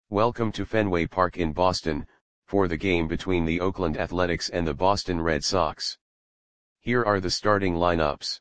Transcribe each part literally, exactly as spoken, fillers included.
Welcome to Fenway Park in Boston, for the game between the Oakland Athletics and the Boston Red Sox. Here are the starting lineups.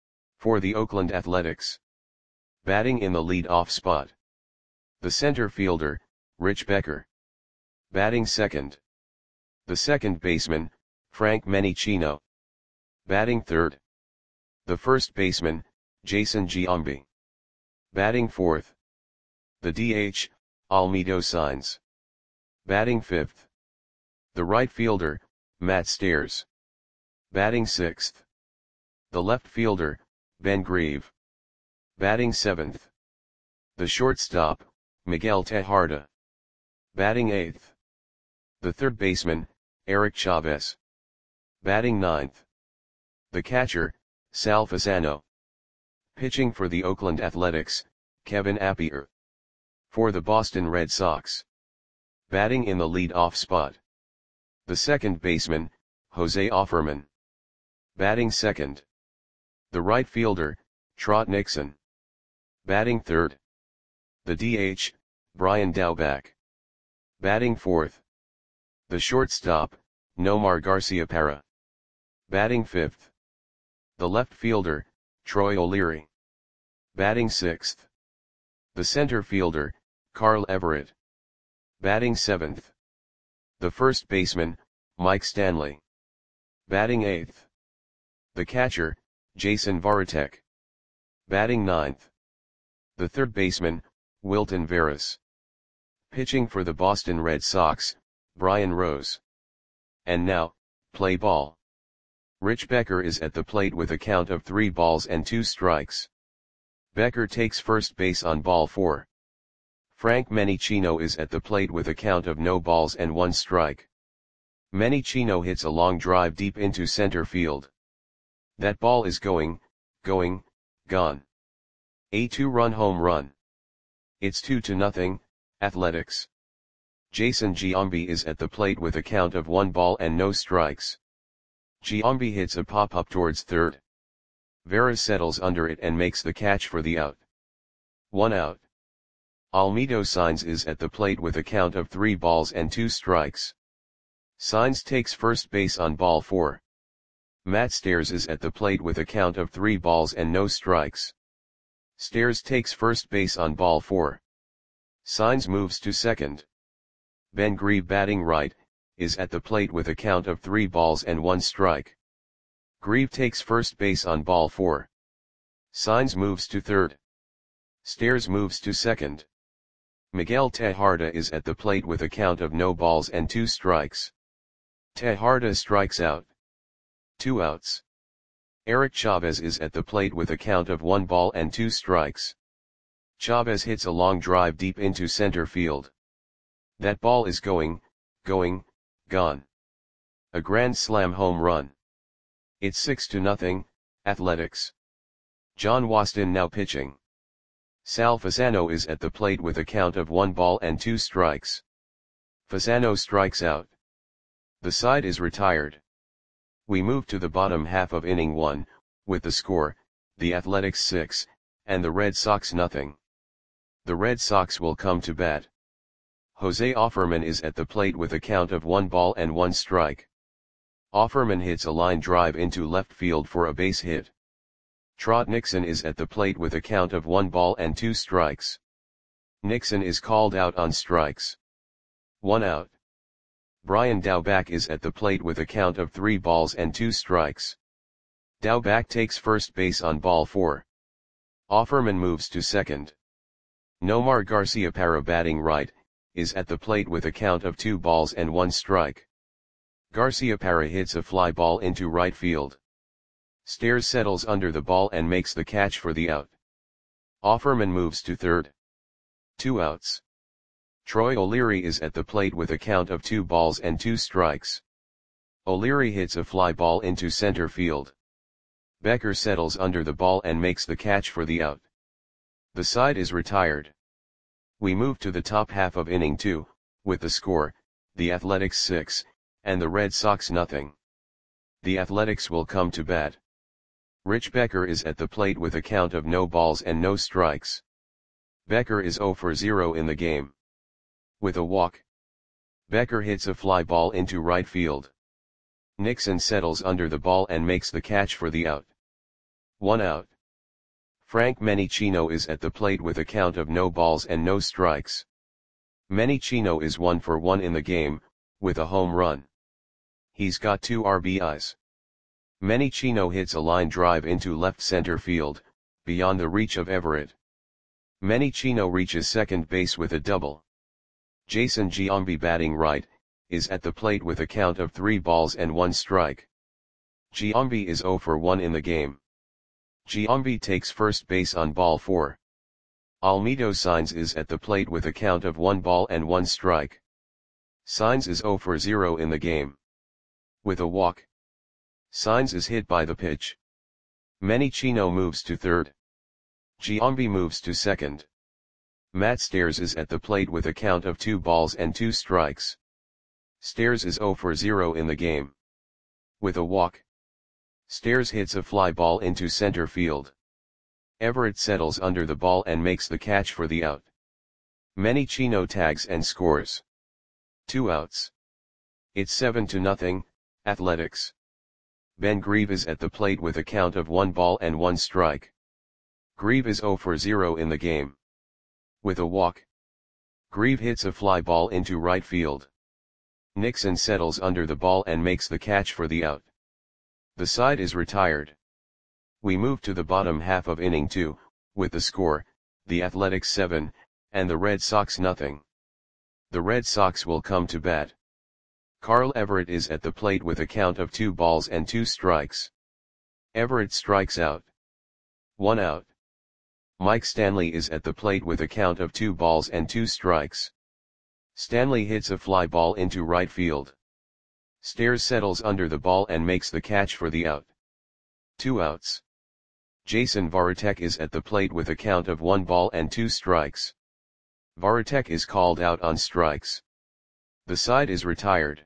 For the Oakland Athletics. Batting in the lead-off spot. The center fielder, Rich Becker. Batting second. The second baseman, Frank Menechino. Batting third. The first baseman, Jason Giambi. Batting fourth. The D H, Almedo Saenz. Batting fifth. The right fielder, Matt Stairs. Batting sixth. The left fielder, Ben Grieve. Batting seventh. The shortstop, Miguel Tejada. Batting eighth. The third baseman, Eric Chavez. Batting ninth. The catcher, Sal Fasano. Pitching for the Oakland Athletics, Kevin Appier. For the Boston Red Sox. Batting in the lead-off spot. The second baseman, Jose Offerman. Batting second. The right fielder, Trot Nixon. Batting third. The D H, Brian Daubach. Batting fourth. The shortstop, Nomar Garciaparra. Batting fifth. The left fielder, Troy O'Leary. Batting sixth. The center fielder, Carl Everett. Batting seventh. The first baseman, Mike Stanley. Batting eighth. The catcher, Jason Varitek. Batting ninth. The third baseman, Wilton Veras. Pitching for the Boston Red Sox, Brian Rose. And now, play ball. Rich Becker is at the plate with a count of three balls and two strikes. Becker takes first base on ball four. Frank Menechino is at the plate with a count of no balls and one strike. Menechino hits a long drive deep into center field. That ball is going, going, gone. A two-run home run. It's two to nothing, Athletics. Jason Giambi is at the plate with a count of one ball and no strikes. Giambi hits a pop-up towards third. Veras settles under it and makes the catch for the out. One out. Almedo Saenz is at the plate with a count of three balls and two strikes. Saenz takes first base on ball four. Matt Stairs is at the plate with a count of three balls and no strikes. Stairs takes first base on ball four. Saenz moves to second. Ben Grieve, batting right, is at the plate with a count of three balls and one strike. Grieve takes first base on ball four. Saenz moves to third. Stairs moves to second. Miguel Tejada is at the plate with a count of no balls and two strikes. Tejada strikes out. Two outs. Eric Chavez is at the plate with a count of one ball and two strikes. Chavez hits a long drive deep into center field. That ball is going, going, gone. A grand slam home run. It's six to nothing, Athletics. John Waston now pitching. Sal Fasano is at the plate with a count of one ball and two strikes. Fasano strikes out. The side is retired. We move to the bottom half of inning one, with the score, the Athletics six, and the Red Sox nothing. The Red Sox will come to bat. Jose Offerman is at the plate with a count of one ball and one strike. Offerman hits a line drive into left field for a base hit. Trot Nixon is at the plate with a count of one ball and two strikes. Nixon is called out on strikes. One out. Brian Daubach is at the plate with a count of three balls and two strikes. Daubach takes first base on ball four. Offerman moves to second. Nomar Garciaparra, batting right, is at the plate with a count of two balls and one strike. Garciaparra hits a fly ball into right field. Stairs settles under the ball and makes the catch for the out. Offerman moves to third. Two outs. Troy O'Leary is at the plate with a count of two balls and two strikes. O'Leary hits a fly ball into center field. Becker settles under the ball and makes the catch for the out. The side is retired. We move to the top half of inning two, with the score, the Athletics six, and the Red Sox nothing. The Athletics will come to bat. Rich Becker is at the plate with a count of no balls and no strikes. Becker is zero for zero in the game. With a walk, Becker hits a fly ball into right field. Nixon settles under the ball and makes the catch for the out. One out. Frank Menichino is at the plate with a count of no balls and no strikes. Menichino is one for one in the game, with a home run. He's got two R B Is. Menichino hits a line drive into left center field, beyond the reach of Everett. Menichino reaches second base with a double. Jason Giambi, batting right, is at the plate with a count of three balls and one strike. Giambi is zero for one in the game. Giambi takes first base on ball four. Almedo Saenz is at the plate with a count of one ball and one strike. Saenz is zero for zero in the game. With a walk, Saenz is hit by the pitch. Menichino moves to third. Giambi moves to second. Matt Stairs is at the plate with a count of two balls and two strikes. Stairs is zero for zero in the game. With a walk, Stairs hits a fly ball into center field. Everett settles under the ball and makes the catch for the out. Menichino tags and scores. Two outs. It's seven to nothing, Athletics. Ben Grieve is at the plate with a count of one ball and one strike. Grieve is zero for zero in the game. With a walk, Grieve hits a fly ball into right field. Nixon settles under the ball and makes the catch for the out. The side is retired. We move to the bottom half of inning two, with the score, the Athletics seven, and the Red Sox nothing. The Red Sox will come to bat. Carl Everett is at the plate with a count of two balls and two strikes. Everett strikes out. One out. Mike Stanley is at the plate with a count of two balls and two strikes. Stanley hits a fly ball into right field. Stairs settles under the ball and makes the catch for the out. Two outs. Jason Varitek is at the plate with a count of one ball and two strikes. Varitek is called out on strikes. The side is retired.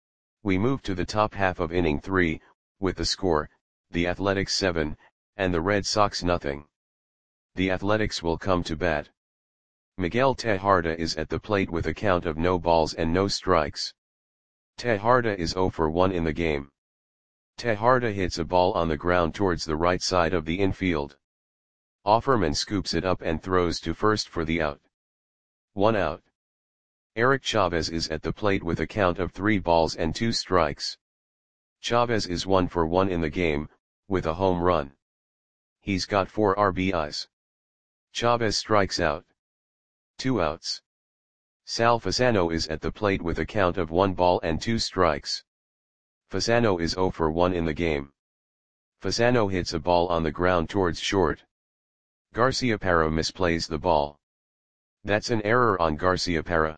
We move to the top half of inning three, with the score, the Athletics seven, and the Red Sox nothing. The Athletics will come to bat. Miguel Tejada is at the plate with a count of no balls and no strikes. Tejada is zero for one in the game. Tejada hits a ball on the ground towards the right side of the infield. Offerman scoops it up and throws to first for the out. One out. Eric Chavez is at the plate with a count of three balls and two strikes. Chavez is one for one in the game, with a home run. He's got four R B Is. Chavez strikes out. Two outs. Sal Fasano is at the plate with a count of one ball and two strikes. Fasano is zero for one in the game. Fasano hits a ball on the ground towards short. Garciaparra misplays the ball. That's an error on Garciaparra.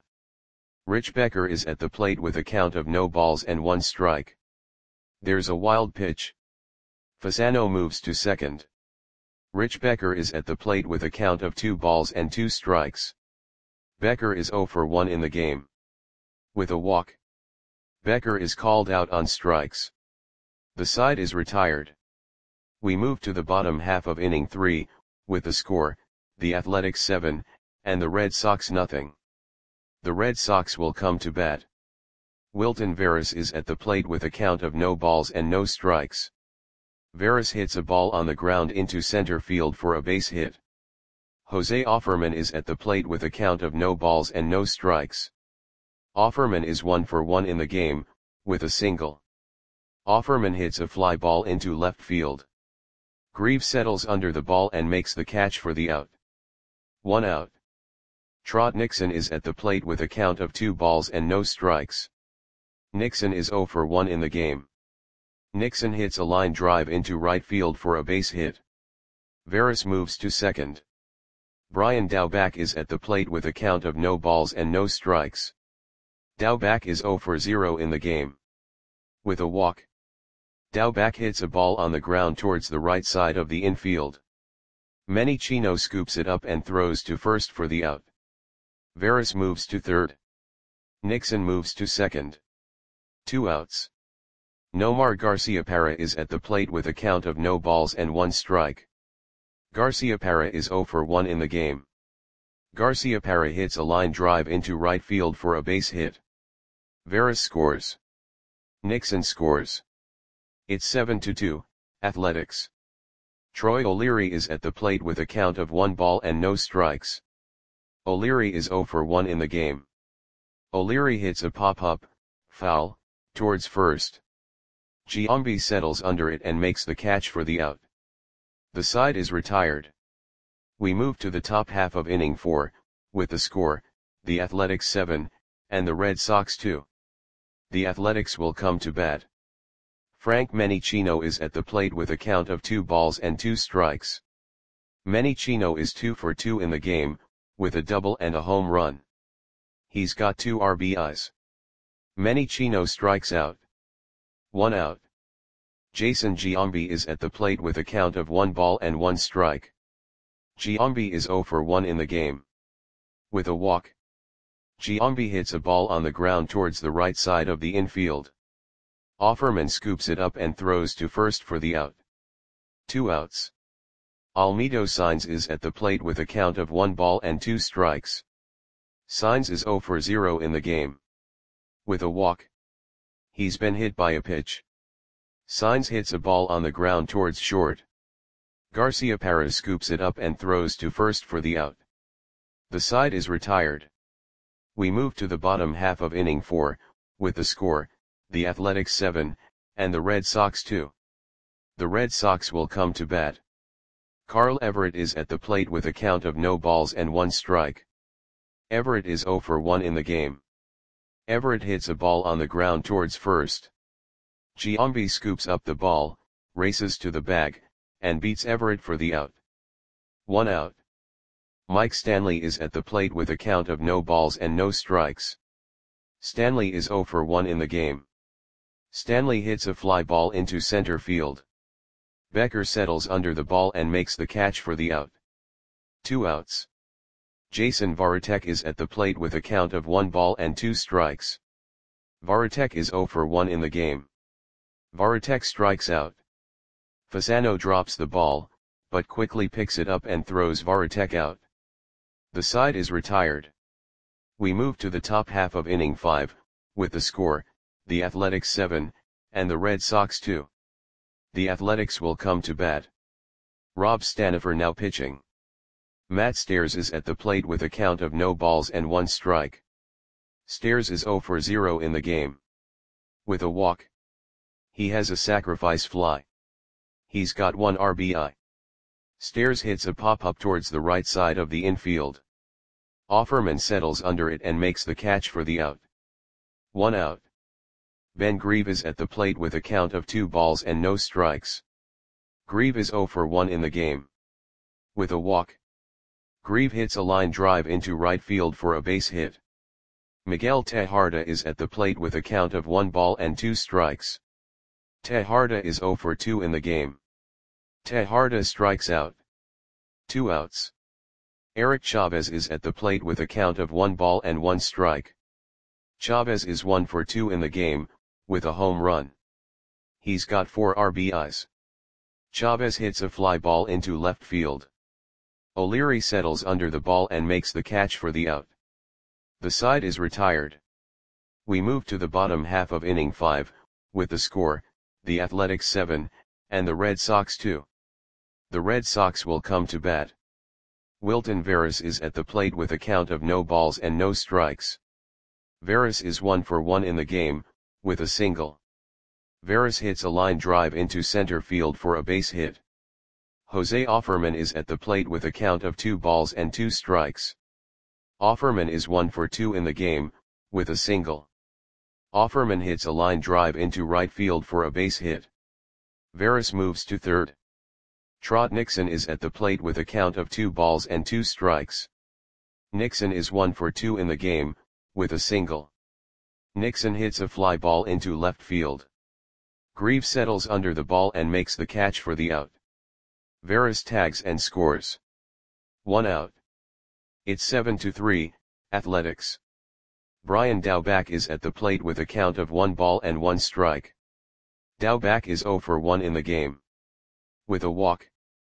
Rich Becker is at the plate with a count of no balls and one strike. There's a wild pitch. Fasano moves to second. Rich Becker is at the plate with a count of two balls and two strikes. Becker is zero for one in the game. With a walk, Becker is called out on strikes. The side is retired. We move to the bottom half of inning three, with the score, the Athletics seven, and the Red Sox nothing. The Red Sox will come to bat. Wilton Veras is at the plate with a count of no balls and no strikes. Veras hits a ball on the ground into center field for a base hit. Jose Offerman is at the plate with a count of no balls and no strikes. Offerman is one for one in the game, with a single. Offerman hits a fly ball into left field. Grieve settles under the ball and makes the catch for the out. One out. Trot Nixon is at the plate with a count of two balls and no strikes. Nixon is zero for one in the game. Nixon hits a line drive into right field for a base hit. Veras moves to second. Brian Daubach is at the plate with a count of no balls and no strikes. Daubach is zero for zero in the game. With a walk, Daubach hits a ball on the ground towards the right side of the infield. Menichino scoops it up and throws to first for the out. Veras moves to third. Nixon moves to second. Two outs. Nomar Garciaparra is at the plate with a count of no balls and one strike. Garciaparra is zero for one in the game. Garcia Parra hits a line drive into right field for a base hit. Veras scores. Nixon scores. It's seven to two, Athletics. Troy O'Leary is at the plate with a count of one ball and no strikes. O'Leary is zero for one in the game. O'Leary hits a pop-up, foul, towards first. Giambi settles under it and makes the catch for the out. The side is retired. We move to the top half of inning four, with the score, the Athletics seven, and the Red Sox two. The Athletics will come to bat. Frank Menichino is at the plate with a count of two balls and two strikes. Menichino is two for two in the game, with a double and a home run. He's got two R B Is. Menichino strikes out. One out. Jason Giambi is at the plate with a count of one ball and one strike. Giambi is zero for one in the game. With a walk. Giambi hits a ball on the ground towards the right side of the infield. Offerman scoops it up and throws to first for the out. Two outs. Almedo Saenz is at the plate with a count of one ball and two strikes. Saenz is zero for zero in the game. With a walk. He's been hit by a pitch. Saenz hits a ball on the ground towards short. Garcia Parra scoops it up and throws to first for the out. The side is retired. We move to the bottom half of inning four, with the score, the Athletics seven, and the Red Sox two. The Red Sox will come to bat. Carl Everett is at the plate with a count of no balls and one strike. Everett is zero for one in the game. Everett hits a ball on the ground towards first. Giambi scoops up the ball, races to the bag, and beats Everett for the out. One out. Mike Stanley is at the plate with a count of no balls and no strikes. Stanley is zero for one in the game. Stanley hits a fly ball into center field. Becker settles under the ball and makes the catch for the out. Two outs. Jason Varitek is at the plate with a count of one ball and two strikes. Varitek is zero for one in the game. Varitek strikes out. Fasano drops the ball, but quickly picks it up and throws Varitek out. The side is retired. We move to the top half of inning five, with the score, the Athletics seven, and the Red Sox two. The Athletics will come to bat. Rob Stanifer now pitching. Matt Stairs is at the plate with a count of no balls and one strike. Stairs is zero for zero in the game. With a walk. He has a sacrifice fly. He's got one R B I. Stairs hits a pop-up towards the right side of the infield. Offerman settles under it and makes the catch for the out. One out. Ben Grieve is at the plate with a count of two balls and no strikes. Grieve is zero for one in the game. With a walk. Grieve hits a line drive into right field for a base hit. Miguel Tejada is at the plate with a count of one ball and two strikes. Tejada is zero for two in the game. Tejada strikes out. Two outs. Eric Chavez is at the plate with a count of one ball and one strike. Chavez is one for two in the game, with a home run. He's got four R B Is. Chavez hits a fly ball into left field. O'Leary settles under the ball and makes the catch for the out. The side is retired. We move to the bottom half of inning five, with the score, the Athletics seven, and the Red Sox two. The Red Sox will come to bat. Wilton Veras is at the plate with a count of no balls and no strikes. Veras is one for one in the game, with a single. Veras hits a line drive into center field for a base hit. Jose Offerman is at the plate with a count of two balls and two strikes. Offerman is one for two in the game, with a single. Offerman hits a line drive into right field for a base hit. Veras moves to third. Trot Nixon is at the plate with a count of two balls and two strikes. Nixon is one for two in the game, with a single. Nixon hits a fly ball into left field. Grieve settles under the ball and makes the catch for the out. Veras tags and scores. One out. It's seven to three, Athletics. Brian Daubach is at the plate with a count of one ball and one strike. Daubach is zero for one in the game. With a walk.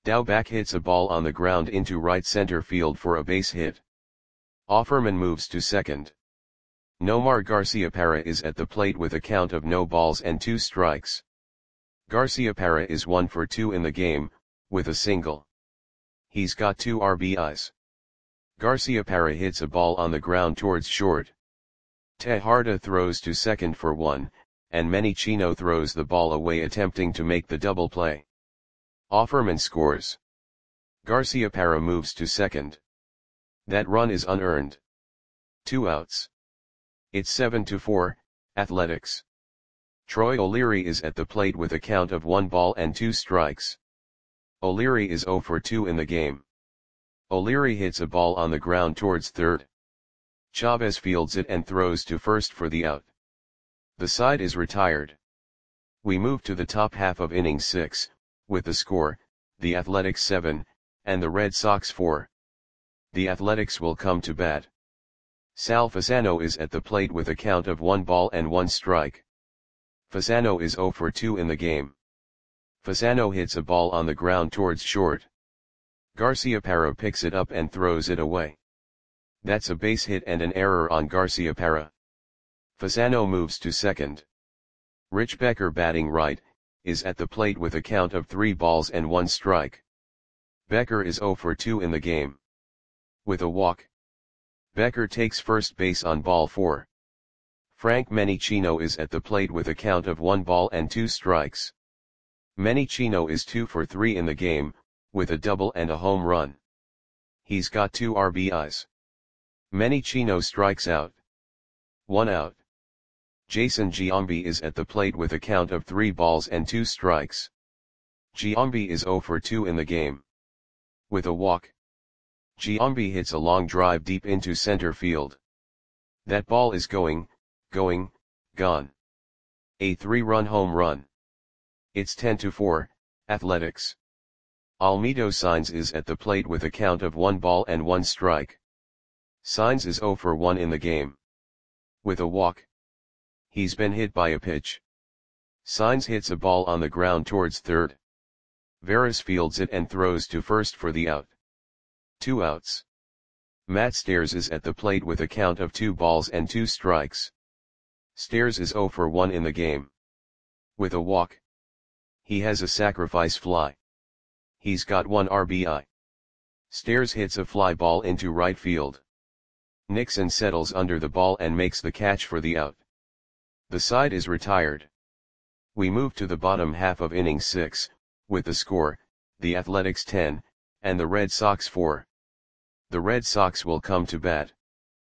Daubach hits a ball on the ground into right center field for a base hit. Offerman moves to second. Nomar Garciaparra is at the plate with a count of no balls and two strikes. Garciaparra is one for two in the game, with a single. He's got two R B Is. Garciaparra hits a ball on the ground towards short. Tejada throws to second for one, and Manny Chino throws the ball away attempting to make the double play. Offerman scores. Garciaparra moves to second. That run is unearned. Two outs. It's seven to four, Athletics. Troy O'Leary is at the plate with a count of one ball and two strikes. O'Leary is zero for two in the game. O'Leary hits a ball on the ground towards third. Chavez fields it and throws to first for the out. The side is retired. We move to the top half of inning six, with the score, the Athletics seven, and the Red Sox four. The Athletics will come to bat. Sal Fasano is at the plate with a count of one ball and one strike. Fasano is zero for two in the game. Fasano hits a ball on the ground towards short. Garciaparra picks it up and throws it away. That's a base hit and an error on Garciaparra. Fasano moves to second. Rich Becker, batting right, is at the plate with a count of three balls and one strike. Becker is zero for two in the game. With a walk. Becker takes first base on ball four. Frank Menechino is at the plate with a count of one ball and two strikes. Menechino is two for three in the game, with a double and a home run. He's got two R B Is. Menechino strikes out. One out. Jason Giambi is at the plate with a count of three balls and two strikes. Giambi is zero for two in the game. With a walk. Giambi hits a long drive deep into center field. That ball is going, going, gone. A three-run home run. It's ten to four, Athletics. Almedo Sainz is at the plate with a count of one ball and one strike. Sainz is zero for one in the game. With a walk. He's been hit by a pitch. Sainz hits a ball on the ground towards third. Veras fields it and throws to first for the out. Two outs. Matt Stairs is at the plate with a count of two balls and two strikes. Stairs is zero for one in the game. With a walk. He has a sacrifice fly. He's got one R B I. Stairs hits a fly ball into right field. Nixon settles under the ball and makes the catch for the out. The side is retired. We move to the bottom half of inning six, with the score, the Athletics ten, and the Red Sox four. The Red Sox will come to bat.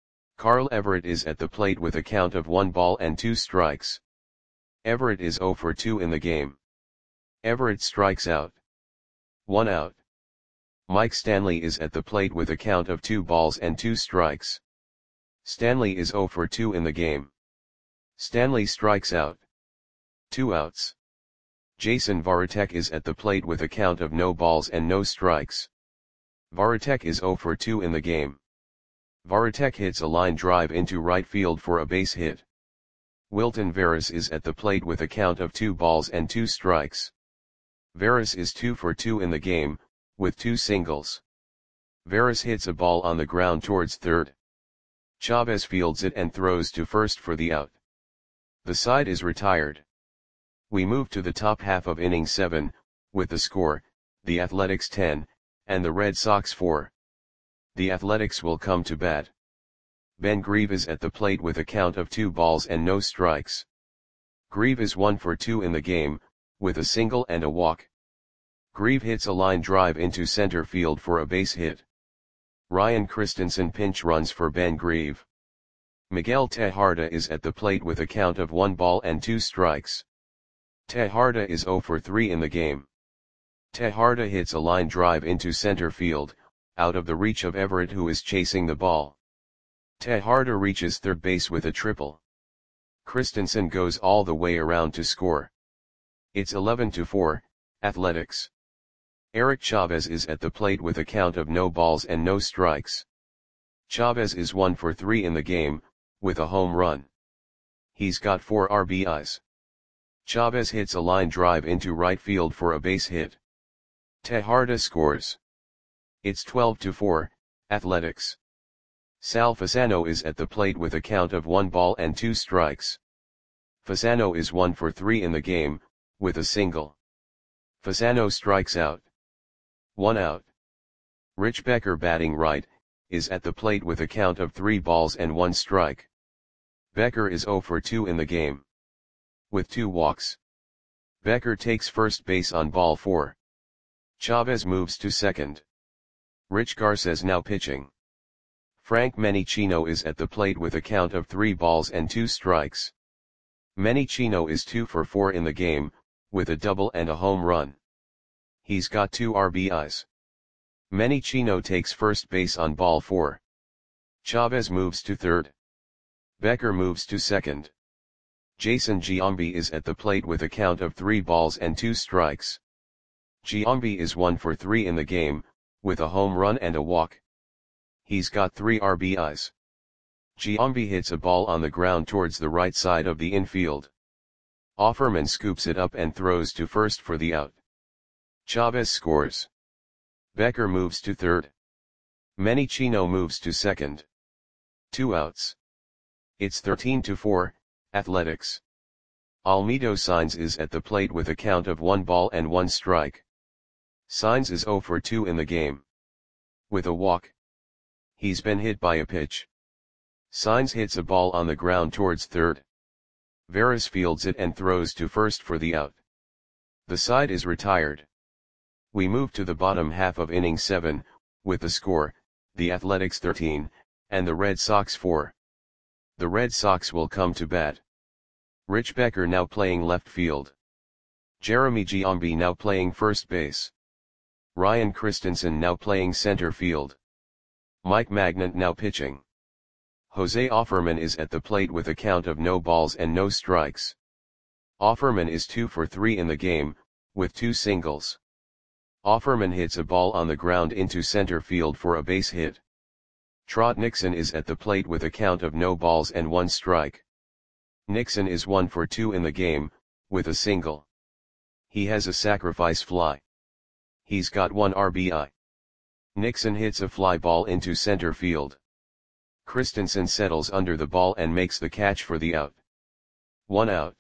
Carl Everett is at the plate with a count of one ball and two strikes. Everett is zero for two in the game. Everett strikes out. One out. Mike Stanley is at the plate with a count of two balls and two strikes. Stanley is zero for two in the game. Stanley strikes out. Two outs. Jason Varitek is at the plate with a count of no balls and no strikes. Varitek is zero for two in the game. Varitek hits a line drive into right field for a base hit. Wilton Veras is at the plate with a count of two balls and two strikes. Veras is two for two in the game, with two singles. Veras hits a ball on the ground towards third. Chavez fields it and throws to first for the out. The side is retired. We move to the top half of inning seven, with the score, the Athletics ten, and the Red Sox four. The Athletics will come to bat. Ben Grieve is at the plate with a count of two balls and no strikes. Grieve is one for two in the game, with a single and a walk. Grieve hits a line drive into center field for a base hit. Ryan Christensen pinch runs for Ben Grieve. Miguel Tejada is at the plate with a count of one ball and two strikes. Tejada is zero for three in the game. Tejada hits a line drive into center field, out of the reach of Everett, who is chasing the ball. Tejada reaches third base with a triple. Christensen goes all the way around to score. It's eleven to four, Athletics. Eric Chavez is at the plate with a count of no balls and no strikes. Chavez is one for three in the game, with a home run. He's got four R B Is. Chavez hits a line drive into right field for a base hit. Tejada scores. It's twelve to four, Athletics. Sal Fasano is at the plate with a count of one ball and two strikes. Fasano is one for three in the game, with a single. Fasano strikes out. One out. Rich Becker, batting right, is at the plate with a count of three balls and one strike. Becker is zero for two in the game, with two walks. Becker takes first base on ball four. Chavez moves to second. Rich Garces now pitching. Frank Menichino is at the plate with a count of three balls and two strikes. Menichino is two for four in the game, with a double and a home run. He's got two R B Is. Menichino takes first base on ball four. Chavez moves to third. Becker moves to second. Jason Giambi is at the plate with a count of three balls and two strikes. Giambi is one for three in the game, with a home run and a walk. He's got three R B Is. Giambi hits a ball on the ground towards the right side of the infield. Offerman scoops it up and throws to first for the out. Chavez scores. Becker moves to third. Menichino moves to second. Two outs. It's thirteen to four, Athletics. Almedo Sainz is at the plate with a count of one ball and one strike. Sainz is zero for two in the game, with a walk. He's been hit by a pitch. Sainz hits a ball on the ground towards third. Veras fields it and throws to first for the out. The side is retired. We move to the bottom half of inning seven, with the score, the Athletics thirteen, and the Red Sox four. The Red Sox will come to bat. Rich Becker now playing left field. Jeremy Giambi now playing first base. Ryan Christensen now playing center field. Mike Magnant now pitching. Jose Offerman is at the plate with a count of no balls and no strikes. Offerman is two for three in the game, with two singles. Offerman hits a ball on the ground into center field for a base hit. Trot Nixon is at the plate with a count of no balls and one strike. Nixon is one for two in the game, with a single. He has a sacrifice fly. He's got one R B I. Nixon hits a fly ball into center field. Christensen settles under the ball and makes the catch for the out. One out.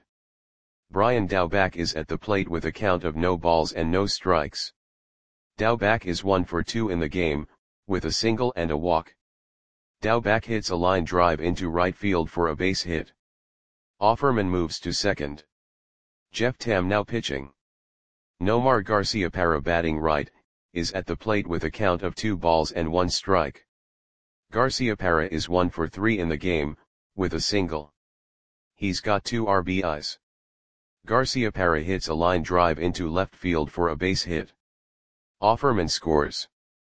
Brian Daubach is at the plate with a count of no balls and no strikes. Daubach is one for two in the game, with a single and a walk. Daubach hits a line drive into right field for a base hit. Offerman moves to second. Jeff Tam now pitching. Nomar Garciaparra, batting right, is at the plate with a count of two balls and one strike. Garciaparra is one for three in the game, with a single. He's got two R B Is. Garciaparra hits a line drive into left field for a base hit. Offerman scores.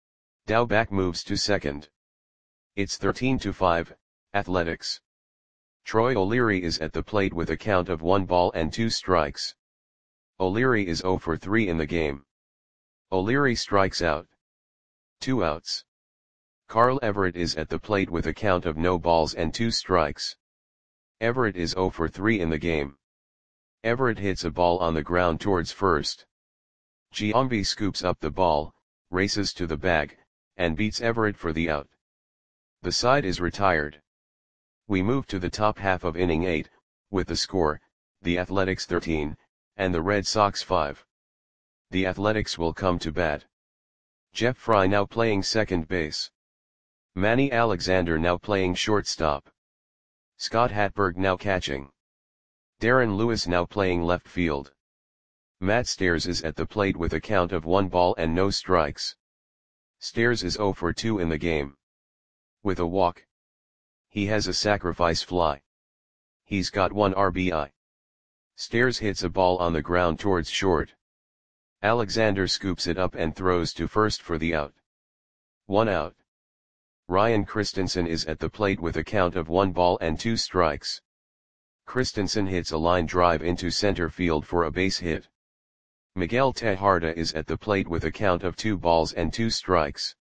Daubach moves to second. It's thirteen to five, Athletics. Troy O'Leary is at the plate with a count of one ball and two strikes. O'Leary is zero for three in the game. O'Leary strikes out. Two outs. Carl Everett is at the plate with a count of no balls and two strikes. Everett is zero for three in the game. Everett hits a ball on the ground towards first. Giambi scoops up the ball, races to the bag, and beats Everett for the out. The side is retired. We move to the top half of inning eight, with the score, the Athletics thirteen, and the Red Sox five. The Athletics will come to bat. Jeff Fry now playing second base. Manny Alexander now playing shortstop. Scott Hatberg now catching. Darren Lewis now playing left field. Matt Stairs is at the plate with a count of one ball and no strikes. Stairs is zero for two in the game, with a walk. He has a sacrifice fly. He's got one R B I. Stairs hits a ball on the ground towards short. Alexander scoops it up and throws to first for the out. One out. Ryan Christensen is at the plate with a count of one ball and two strikes. Christensen hits a line drive into center field for a base hit. Miguel Tejada is at the plate with a count of two balls and two strikes.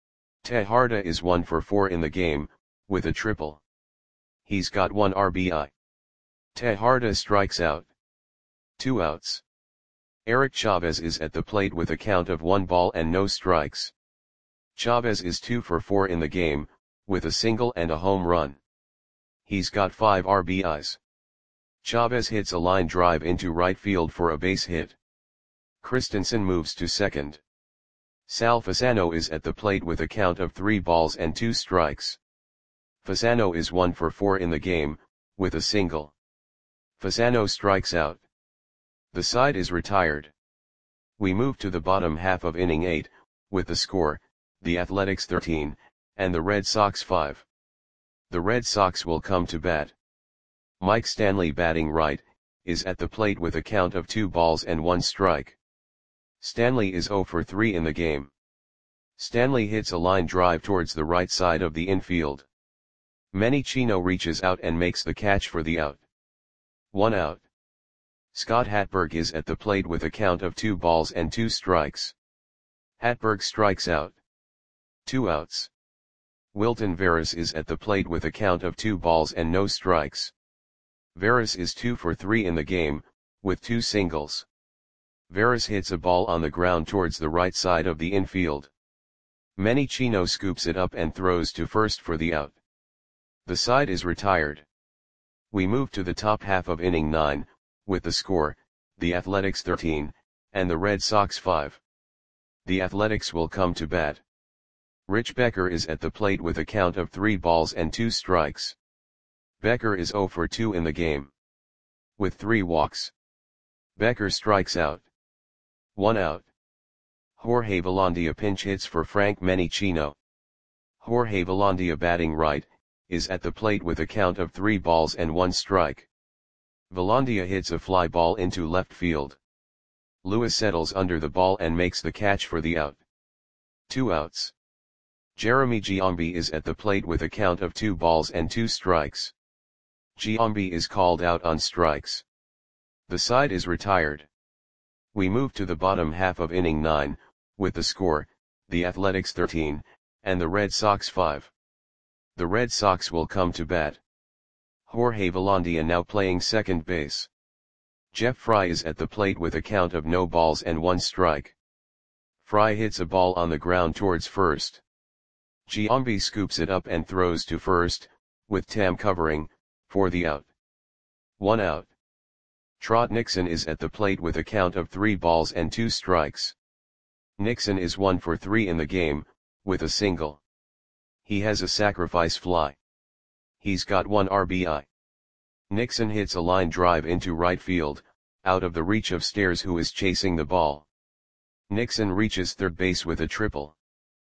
Tejada is one for four in the game, with a triple. He's got one R B I. Tejada strikes out. Two outs. Eric Chavez is at the plate with a count of one ball and no strikes. Chavez is two for four in the game, with a single and a home run. He's got five R B Is. Chavez hits a line drive into right field for a base hit. Christensen moves to second. Sal Fasano is at the plate with a count of three balls and two strikes. Fasano is one for four in the game, with a single. Fasano strikes out. The side is retired. We move to the bottom half of inning eight, with the score, the Athletics thirteen, and the Red Sox five. The Red Sox will come to bat. Mike Stanley, batting right, is at the plate with a count of two balls and one strike. Stanley is zero for three in the game. Stanley hits a line drive towards the right side of the infield. Manny Chino reaches out and makes the catch for the out. One out. Scott Hatberg is at the plate with a count of two balls and two strikes. Hatberg strikes out. Two outs. Wilton Veras is at the plate with a count of two balls and no strikes. Veras is two for three in the game, with two singles. Veras hits a ball on the ground towards the right side of the infield. Manny Chino scoops it up and throws to first for the out. The side is retired. We move to the top half of inning nine, with the score, the Athletics thirteen, and the Red Sox five. The Athletics will come to bat. Rich Becker is at the plate with a count of three balls and two strikes. Becker is zero for two in the game. With three walks. Becker strikes out. One out. Jorge Velandia pinch hits for Frank Manny Chino. Jorge Velandia, batting right, is at the plate with a count of three balls and one strike. Velandia hits a fly ball into left field. Lewis settles under the ball and makes the catch for the out. Two outs. Jeremy Giambi is at the plate with a count of two balls and two strikes. Giambi is called out on strikes. The side is retired. We move to the bottom half of inning nine, with the score, the Athletics thirteen, and the Red Sox five. The Red Sox will come to bat. Jorge Velandia now playing second base. Jeff Fry is at the plate with a count of no balls and one strike. Fry hits a ball on the ground towards first. Giambi scoops it up and throws to first, with Tam covering, for the out. One out. Trot Nixon is at the plate with a count of three balls and two strikes. Nixon is one for three in the game, with a single. He has a sacrifice fly. He's got one R B I. Nixon hits a line drive into right field, out of the reach of Stairs, who is chasing the ball. Nixon reaches third base with a triple.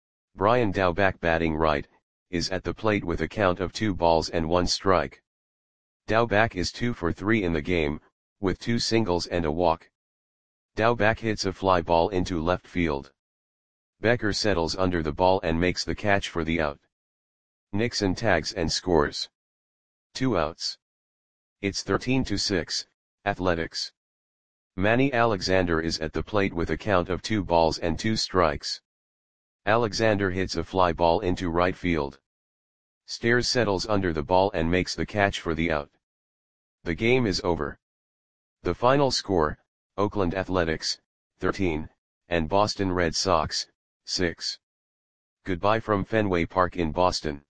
Brian Daubach, batting right, is at the plate with a count of two balls and one strike. Daubach is two for three in the game, with two singles and a walk. Daubach hits a fly ball into left field. Becker settles under the ball and makes the catch for the out. Nixon tags and scores. Two outs. It's thirteen to six, Athletics. Manny Alexander is at the plate with a count of two balls and two strikes. Alexander hits a fly ball into right field. Stairs settles under the ball and makes the catch for the out. The game is over. The final score, Oakland Athletics, thirteen, and Boston Red Sox, six. Goodbye from Fenway Park in Boston.